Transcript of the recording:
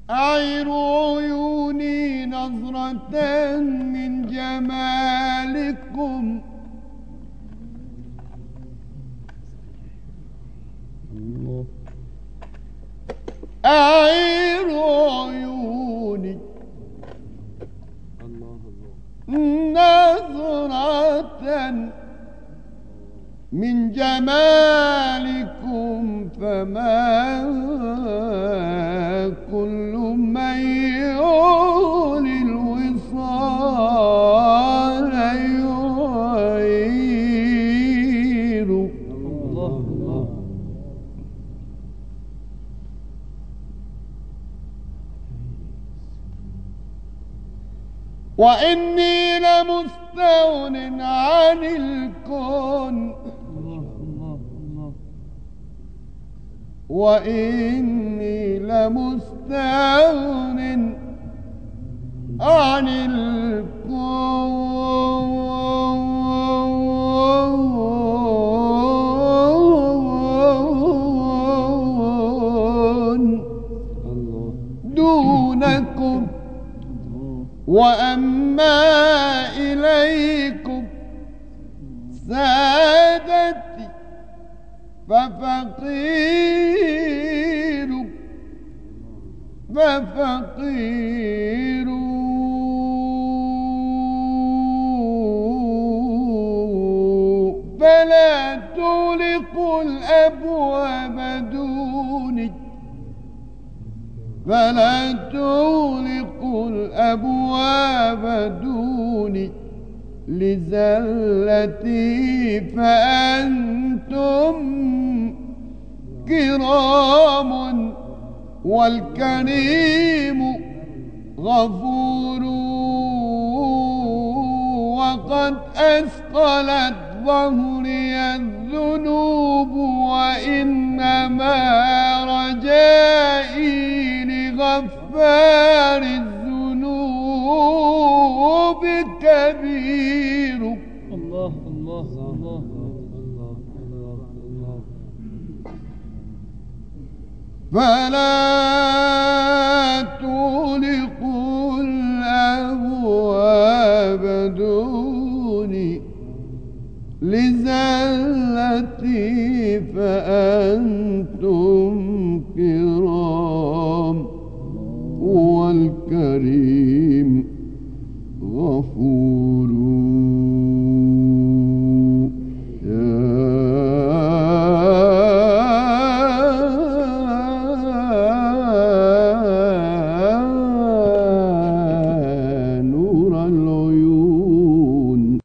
أعير عيوني نظرة من جمالكم أعير عيوني نظرة من جمالكم فما كل من يولي الوصال يعير. الله وإني لمستغن عن الكون وإني لمستغن عن الكون دونكم وأما إليكم سادتي ففقير فلا تغلقوا الأبواب دوني فلا تغلقوا الأبواب دوني لزلتي فأنتم كرام والكريم غفور وقد أثقلت ظهري الذنوب وإنما رجائي لغفار الذنوب كبير. الله الله الله الله. فلا تغلقوا الأبواب دوني لزلتي فأنتم كرام والكريم